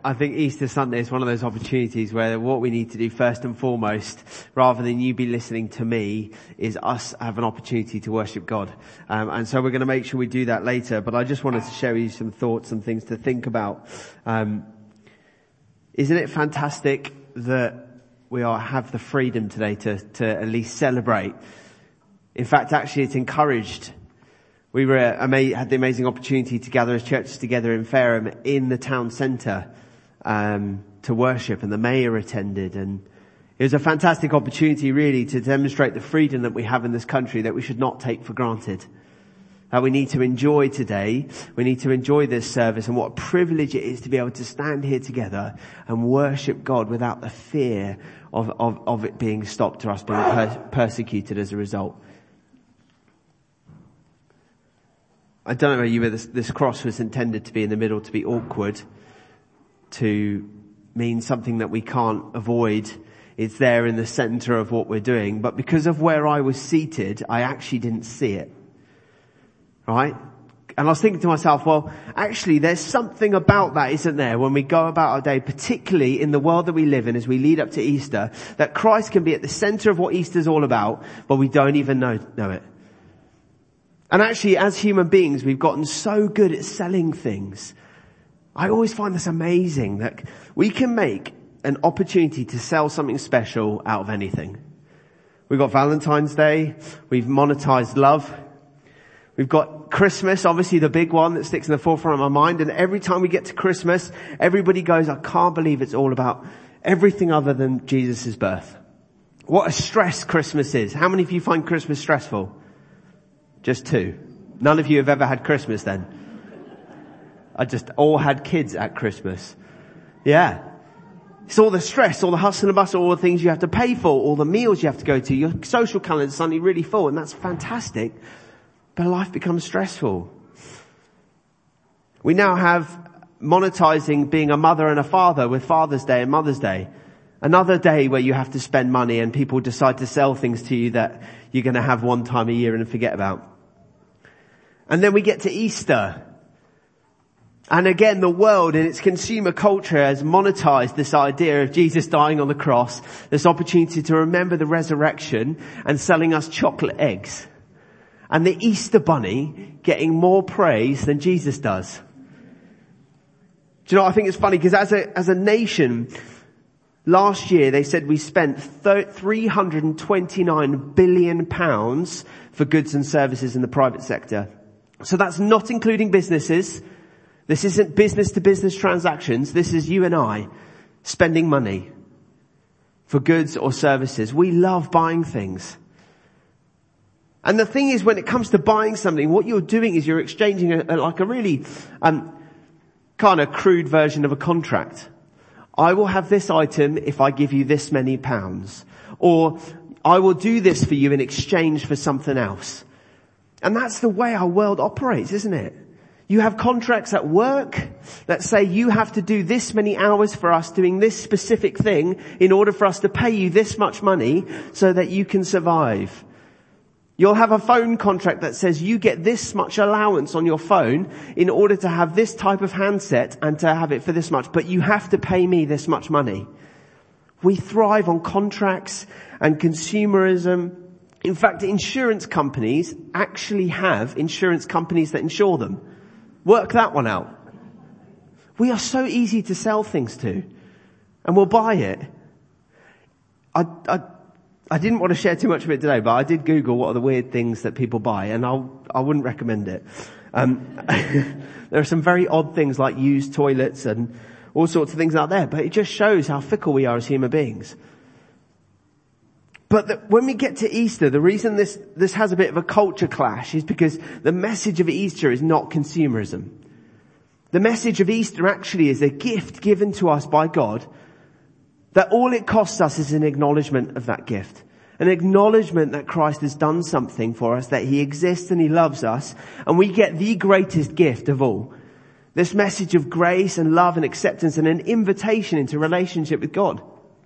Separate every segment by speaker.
Speaker 1: I think Easter Sunday is one of those opportunities where what we need to do first and foremost, rather than you be listening to me, is us have an opportunity to worship God. And so we're going to make sure we do that later. But I just wanted to share with you some thoughts and things to think about. Isn't it fantastic that we have the freedom today to at least celebrate? In fact, actually, it's encouraged. We had the amazing opportunity to gather as churches together in Fareham in the town centre to worship, and the mayor attended, and it was a fantastic opportunity really to demonstrate the freedom that we have in this country that we should not take for granted. That we need to enjoy today. We need to enjoy this service, and what a privilege it is to be able to stand here together and worship God without the fear of it being stopped or us being persecuted as a result. I don't know about you, but this cross was intended to be in the middle, to be awkward, to mean something that we can't avoid. It's there in the center of what we're doing. But because of where I was seated, I actually didn't see it. Right? And I was thinking to myself, well, actually there's something about that, isn't there, when we go about our day, particularly in the world that we live in as we lead up to Easter, that Christ can be at the center of what Easter's all about, but we don't even know it. And actually, as human beings, we've gotten so good at selling things. I always find this amazing that we can make an opportunity to sell something special out of anything. We've got Valentine's Day. We've monetized love. We've got Christmas, obviously the big one that sticks in the forefront of my mind. And every time we get to Christmas, everybody goes, I can't believe it's all about everything other than Jesus' birth. What a stress Christmas is. How many of you find Christmas stressful? Just 2. None of you have ever had Christmas then. I just all had kids at Christmas. Yeah. It's all the stress, all the hustle and bustle, all the things you have to pay for, all the meals you have to go to. Your social calendar is suddenly really full, and that's fantastic. But life becomes stressful. We now have monetizing being a mother and a father with Father's Day and Mother's Day. Another day where you have to spend money and people decide to sell things to you that you're going to have one time a year and forget about. And then we get to Easter. And again, the world in its consumer culture has monetized this idea of Jesus dying on the cross, this opportunity to remember the resurrection, and selling us chocolate eggs. And the Easter bunny getting more praise than Jesus does. Do you know what I think it's funny? Because as a nation, last year they said we spent £329 billion for goods and services in the private sector. So that's not including businesses. This isn't business to business transactions. This is you and I spending money for goods or services. We love buying things. And the thing is, when it comes to buying something, what you're doing is you're exchanging a really kind of crude version of a contract. I will have this item if I give you this many pounds. Or I will do this for you in exchange for something else. And that's the way our world operates, isn't it? You have contracts at work that say you have to do this many hours for us doing this specific thing in order for us to pay you this much money so that you can survive. You'll have a phone contract that says you get this much allowance on your phone in order to have this type of handset and to have it for this much, but you have to pay me this much money. We thrive on contracts and consumerism. In fact, insurance companies actually have insurance companies that insure them. Work that one out. We are so easy to sell things to, and we'll buy it. I didn't want to share too much of it today, but I did Google what are the weird things that people buy, and I wouldn't recommend it. There are some very odd things like used toilets and all sorts of things out there, but it just shows how fickle we are as human beings. But when we get to Easter, the reason this has a bit of a culture clash is because the message of Easter is not consumerism. The message of Easter actually is a gift given to us by God, that all it costs us is an acknowledgement of that gift. An acknowledgement that Christ has done something for us, that he exists and he loves us, and we get the greatest gift of all. This message of grace and love and acceptance and an invitation into relationship with God.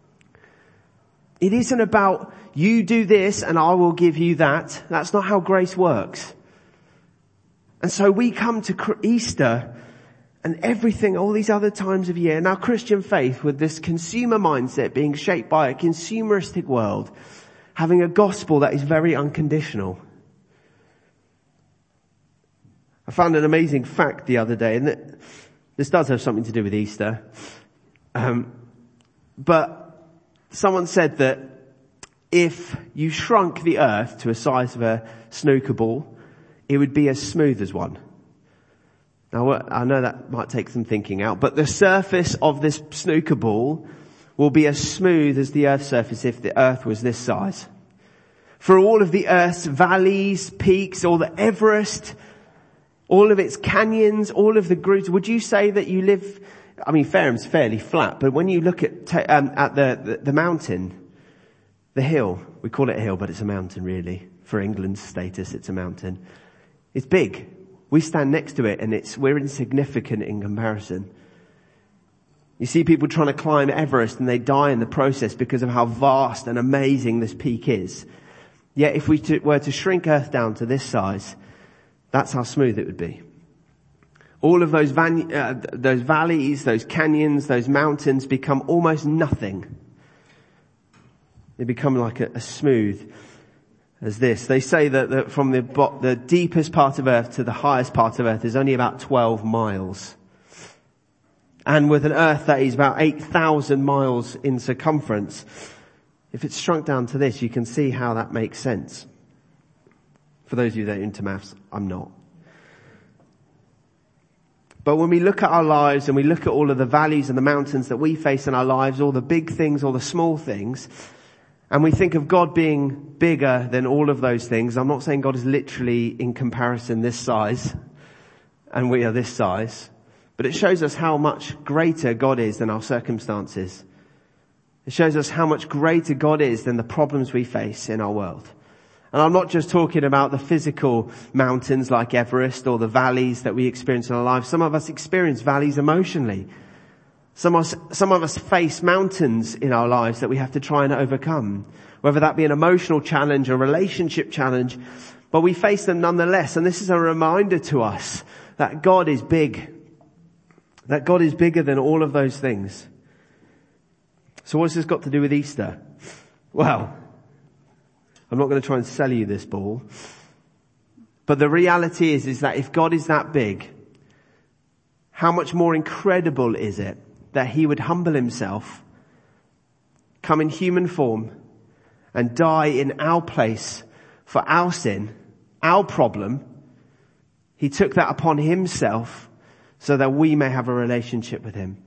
Speaker 1: It isn't about you do this and I will give you that. That's not how grace works. And so we come to Easter and everything, all these other times of year, and our Christian faith with this consumer mindset being shaped by a consumeristic world, having a gospel that is very unconditional. I found an amazing fact the other day, and this does have something to do with Easter. But someone said that if you shrunk the earth to a size of a snooker ball, it would be as smooth as one. Now, I know that might take some thinking out, but the surface of this snooker ball will be as smooth as the earth's surface if the earth was this size. For all of the earth's valleys, peaks, all the Everest, all of its canyons, all of the grooves, would you say that you live, I mean, Fairham's fairly flat, but when you look at the mountain, the hill, we call it a hill, but it's a mountain really. For England's status, it's a mountain. It's big. We stand next to it and we're insignificant in comparison. You see people trying to climb Everest and they die in the process because of how vast and amazing this peak is. Yet if we were to shrink Earth down to this size, that's how smooth it would be. All of those valleys, those canyons, those mountains become almost nothing. They become like as smooth as this. They say that from the deepest part of Earth to the highest part of Earth is only about 12 miles. And with an Earth that is about 8,000 miles in circumference, if it's shrunk down to this, you can see how that makes sense. For those of you that are into maths, I'm not. But when we look at our lives and we look at all of the valleys and the mountains that we face in our lives, all the big things, all the small things, and we think of God being bigger than all of those things. I'm not saying God is literally in comparison this size and we are this size, but it shows us how much greater God is than our circumstances. It shows us how much greater God is than the problems we face in our world. And I'm not just talking about the physical mountains like Everest or the valleys that we experience in our lives. Some of us experience valleys emotionally. Some of us face mountains in our lives that we have to try and overcome, whether that be an emotional challenge, a relationship challenge, but we face them nonetheless. And this is a reminder to us that God is big, that God is bigger than all of those things. So what's this got to do with Easter? Well, I'm not going to try and sell you this ball, but the reality is that if God is that big, how much more incredible is it that he would humble himself, come in human form, and die in our place for our sin, our problem. He took that upon himself so that we may have a relationship with him.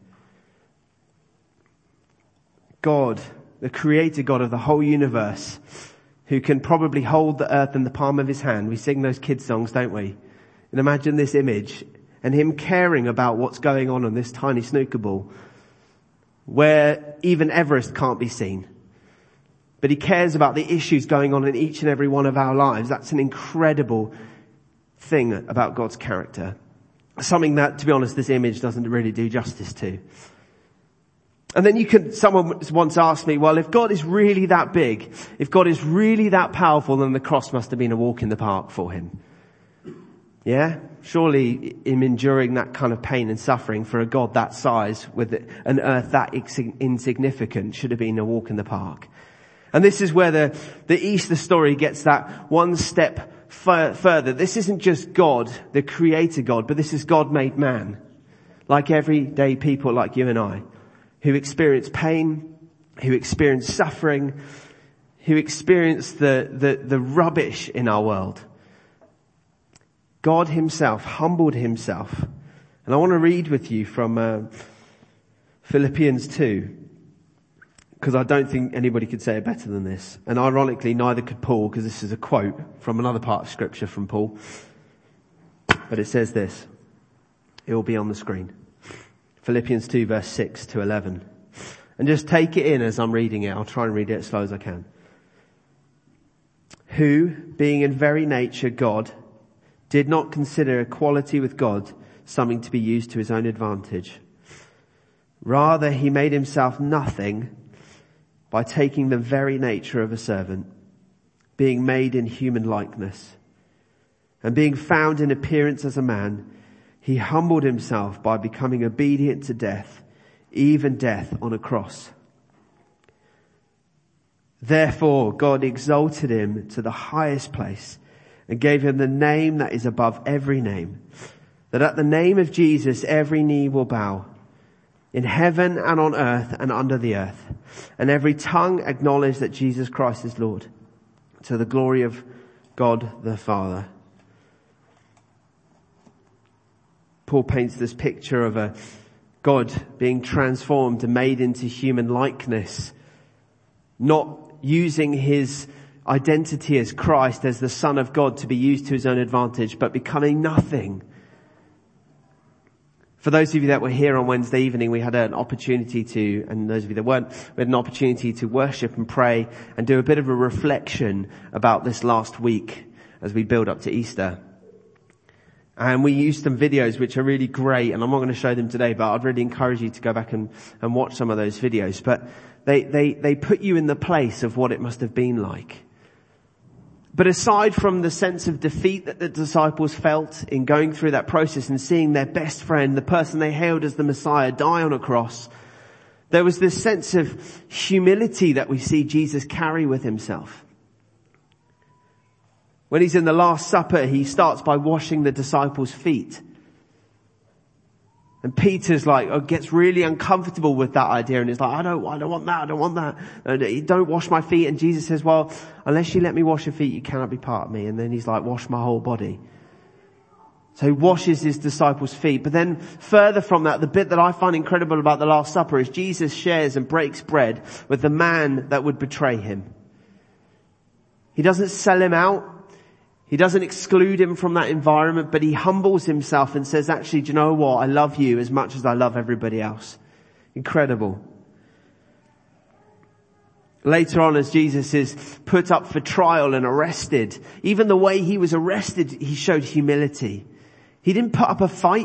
Speaker 1: God, the creator God of the whole universe, who can probably hold the earth in the palm of his hand. We sing those kids songs, don't we? And imagine this image and him caring about what's going on this tiny snooker ball where even Everest can't be seen. But he cares about the issues going on in each and every one of our lives. That's an incredible thing about God's character. Something that, to be honest, this image doesn't really do justice to. And then someone once asked me, well, if God is really that big, if God is really that powerful, then the cross must have been a walk in the park for him. Yeah? Surely him enduring that kind of pain and suffering for a God that size with an earth that insignificant should have been a walk in the park. And this is where the Easter story gets that one step further. This isn't just God, the creator God, but this is God made man. Like everyday people like you and I, who experience pain, who experience suffering, who experience the rubbish in our world. God himself humbled himself. And I want to read with you from Philippians 2, because I don't think anybody could say it better than this. And ironically, neither could Paul, because this is a quote from another part of scripture from Paul. But it says this. It will be on the screen. Philippians 2 verse 6 to 11. And just take it in as I'm reading it. I'll try and read it as slow as I can. Who, being in very nature God, did not consider equality with God something to be used to his own advantage. Rather, he made himself nothing by taking the very nature of a servant, being made in human likeness, and being found in appearance as a man, He humbled himself by becoming obedient to death, even death on a cross. Therefore, God exalted him to the highest place and gave him the name that is above every name, that at the name of Jesus every knee will bow, in heaven and on earth and under the earth, and every tongue acknowledge that Jesus Christ is Lord, to the glory of God the Father. Paul paints this picture of a God being transformed and made into human likeness, not using his identity as Christ, as the Son of God, to be used to his own advantage, but becoming nothing. For those of you that were here on Wednesday evening, we had an opportunity to, and those of you that weren't, we had an opportunity to worship and pray and do a bit of a reflection about this last week as we build up to Easter. And we used some videos which are really great, and I'm not going to show them today, but I'd really encourage you to go back and watch some of those videos. But they put you in the place of what it must have been like. But aside from the sense of defeat that the disciples felt in going through that process and seeing their best friend, the person they hailed as the Messiah, die on a cross, there was this sense of humility that we see Jesus carry with himself. When he's in the Last Supper, he starts by washing the disciples' feet. And Peter's gets really uncomfortable with that idea, and he's like, I don't want that. And don't wash my feet. And Jesus says, well, unless you let me wash your feet, you cannot be part of me. And then he's like, wash my whole body. So he washes his disciples' feet. But then further from that, the bit that I find incredible about the Last Supper is Jesus shares and breaks bread with the man that would betray him. He doesn't sell him out. He doesn't exclude him from that environment, but he humbles himself and says, actually, do you know what? I love you as much as I love everybody else. Incredible. Later on, as Jesus is put up for trial and arrested, even the way he was arrested, he showed humility. He didn't put up a fight.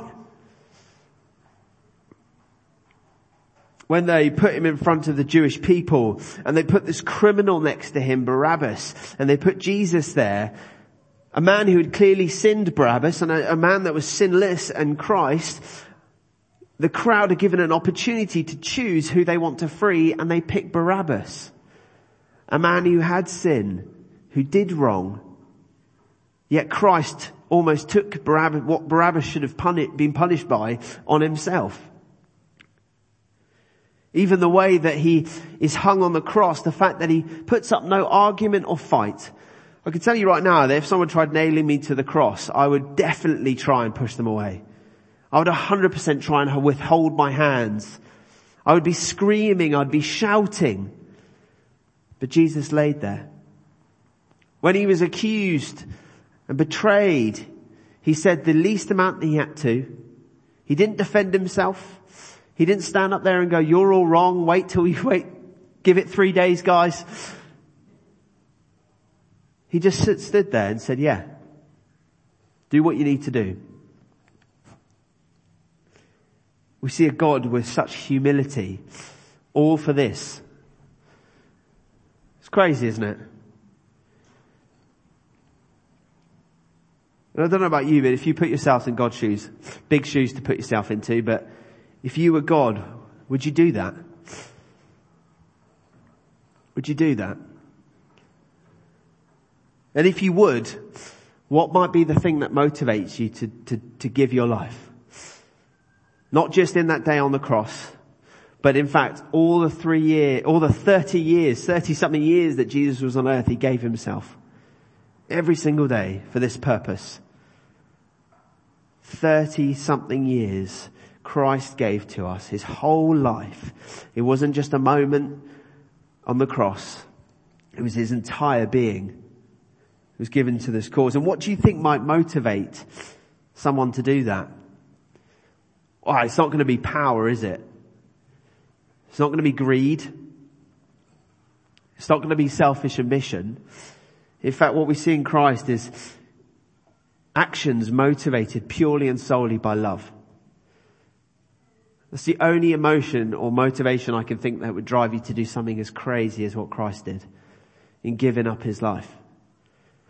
Speaker 1: When they put him in front of the Jewish people and they put this criminal next to him, Barabbas, and they put Jesus there, a man who had clearly sinned, Barabbas, and a man that was sinless, and Christ, the crowd are given an opportunity to choose who they want to free, and they pick Barabbas. A man who had sin, who did wrong. Yet Christ almost took Barabbas, what Barabbas should have been punished by, on himself. Even the way that he is hung on the cross, the fact that he puts up no argument or fight. I can tell you right now that if someone tried nailing me to the cross, I would definitely try and push them away. I would 100% try and withhold my hands. I would be screaming, I'd be shouting. But Jesus laid there. When he was accused and betrayed, he said the least amount that he had to. He didn't defend himself. He didn't stand up there and go, you're all wrong, give it 3 days, guys. He just stood there and said, yeah, do what you need to do. We see a God with such humility, all for this. It's crazy, isn't it? And I don't know about you, but if you put yourself in God's shoes, big shoes to put yourself into, but if you were God, would you do that? Would you do that? And if you would, what might be the thing that motivates you to give your life? Not just in that day on the cross, but in fact, all the 30-something years that Jesus was on earth, he gave himself. Every single day for this purpose. 30-something years Christ gave to us, his whole life. It wasn't just a moment on the cross. It was his entire being. Was given to this cause. And what do you think might motivate someone to do that? Oh, it's not going to be power, is it? It's not going to be greed. It's not going to be selfish ambition. In fact, what we see in Christ is actions motivated purely and solely by love. That's the only emotion or motivation I can think that would drive you to do something as crazy as what Christ did in giving up his life.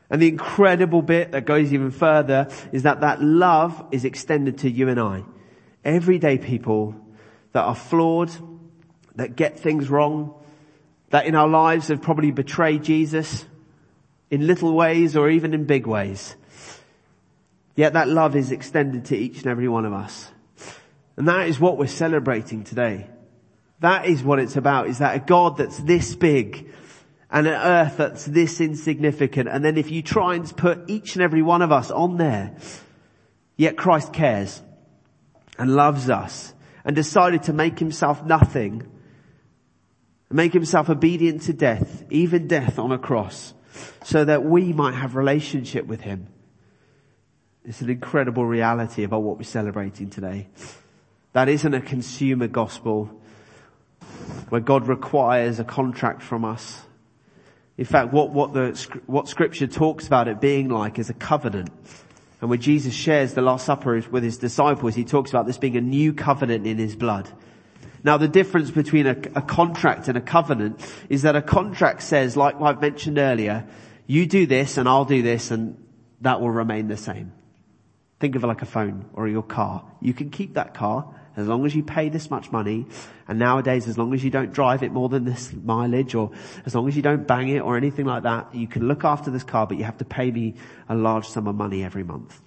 Speaker 1: And the incredible bit that goes even further is that love is extended to you and I. Everyday people that are flawed, that get things wrong, that in our lives have probably betrayed Jesus in little ways or even in big ways. Yet that love is extended to each and every one of us. And that is what we're celebrating today. That is what it's about, is that a God that's this big and an earth that's this insignificant. And then if you try and put each and every one of us on there, yet Christ cares and loves us and decided to make himself nothing, make himself obedient to death, even death on a cross, so that we might have relationship with him. It's an incredible reality about what we're celebrating today. That isn't a consumer gospel where God requires a contract from us. In fact, what Scripture talks about it being like is a covenant. And when Jesus shares the Last Supper with his disciples, he talks about this being a new covenant in his blood. Now the difference between a contract and a covenant is that a contract says, like I've mentioned earlier, you do this and I'll do this and that will remain the same. Think of it like a phone or your car. You can keep that car as long as you pay this much money. And nowadays, as long as you don't drive it more than this mileage, or as long as you don't bang it or anything like that, you can look after this car, but you have to pay me a large sum of money every month.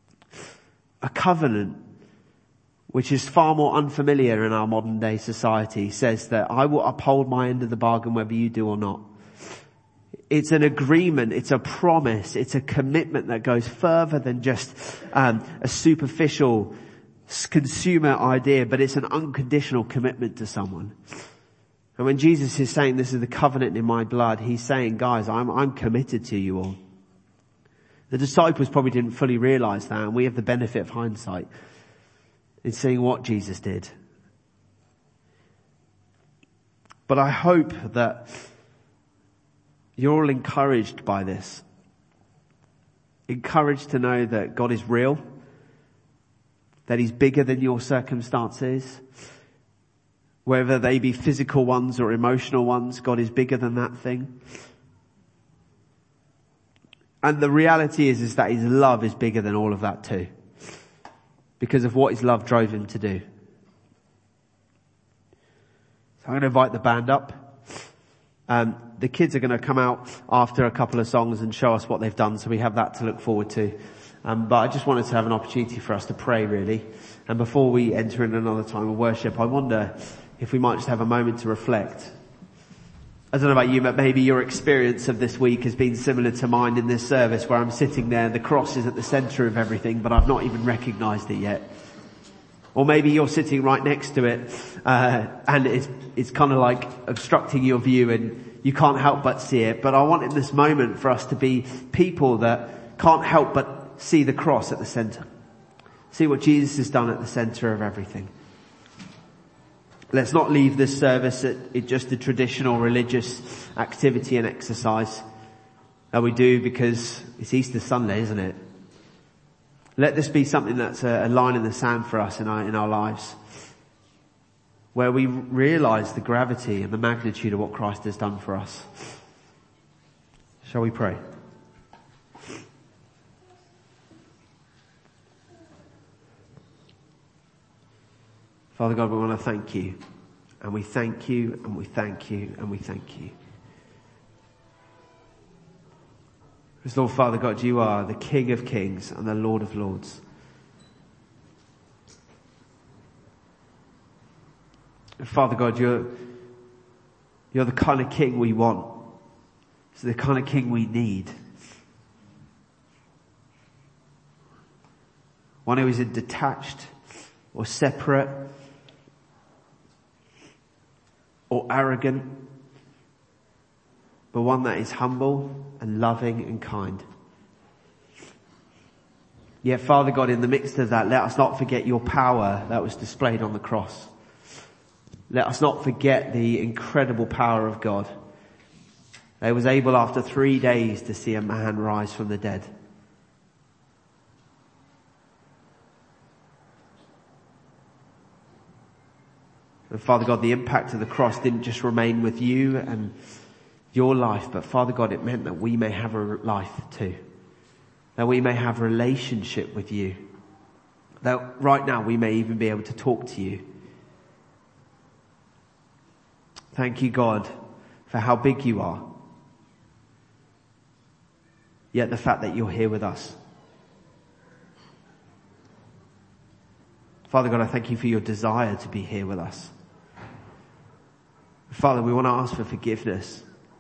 Speaker 1: A covenant, which is far more unfamiliar in our modern day society, says that I will uphold my end of the bargain whether you do or not. It's an agreement, it's a promise, it's a commitment that goes further than just a superficial consumer idea, but it's an unconditional commitment to someone. And when Jesus is saying this is the covenant in my blood, he's saying, guys, I'm committed to you all. The disciples probably didn't fully realize that, and we have the benefit of hindsight in seeing what Jesus did. But I hope that you're all encouraged by this. Encouraged to know that God is real, that he's bigger than your circumstances. Whether they be physical ones or emotional ones, God is bigger than that thing. And the reality is that his love is bigger than all of that too. Because of what his love drove him to do. So I'm going to invite the band up. The kids are going to come out after a couple of songs and show us what they've done, so we have that to look forward to. But I just wanted to have an opportunity for us to pray, really. And before we enter in another time of worship, I wonder if we might just have a moment to reflect. I don't know about you, but maybe your experience of this week has been similar to mine in this service, where I'm sitting there and the cross is at the centre of everything, but I've not even recognised it yet. Or maybe you're sitting right next to it, and it's kind of like obstructing your view and you can't help but see it. But I want in this moment for us to be people that can't help but see the cross at the centre. See what Jesus has done at the centre of everything. Let's not leave this service at just a traditional religious activity and exercise that we do because it's Easter Sunday, isn't it? Let this be something that's a line in the sand for us in our lives, where we realise the gravity and the magnitude of what Christ has done for us. Shall we pray? Father God, we want to thank you, and we thank you, and we thank you, and we thank you. Because Lord Father God, you are the King of Kings and the Lord of Lords. And Father God, you're the kind of King we want. It's the kind of King we need. One who isn't detached or separate or arrogant, but one that is humble and loving and kind. Yet, Father God, in the midst of that, let us not forget your power that was displayed on the cross. Let us not forget the incredible power of God. They was able after 3 days to see a man rise from the dead. And Father God, the impact of the cross didn't just remain with you and your life, but Father God, it meant that we may have a life too. That we may have a relationship with you. That right now we may even be able to talk to you. Thank you, God, for how big you are. Yet the fact that you're here with us. Father God, I thank you for your desire to be here with us. Father, we want to ask for forgiveness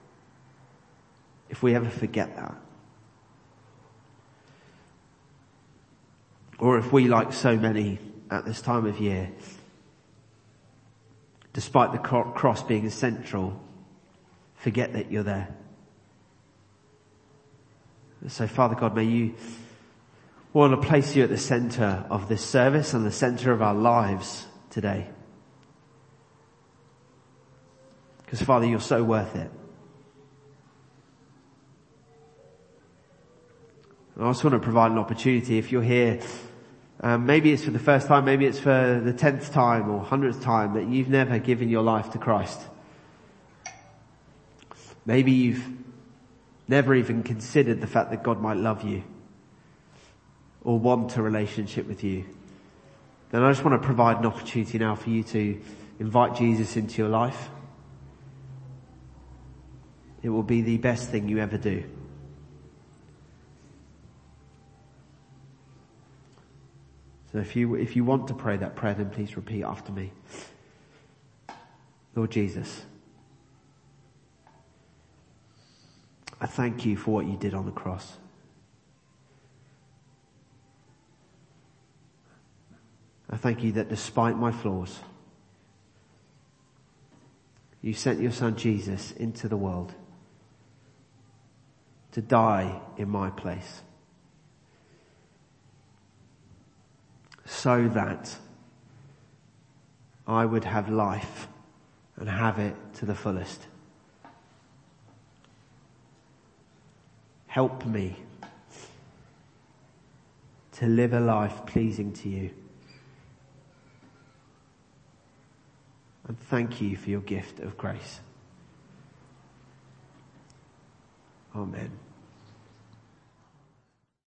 Speaker 1: if we ever forget that. Or if we, like so many at this time of year, despite the cross being central, forget that you're there. So Father God, may you, we want to place you at the center of this service and the center of our lives today. Because Father, you're so worth it. I also want to provide an opportunity if you're here, maybe it's for the first time, maybe it's for the 10th time or 100th time that you've never given your life to Christ. Maybe you've never even considered the fact that God might love you or want a relationship with you. Then I just want to provide an opportunity now for you to invite Jesus into your life. It will be the best thing you ever do. So if you want to pray that prayer, then please repeat after me. Lord Jesus, I thank you for what you did on the cross. I thank you that despite my flaws, you sent your son Jesus into the world to die in my place, so that I would have life and have it to the fullest. Help me to live a life pleasing to you. And thank you for your gift of grace. Amen.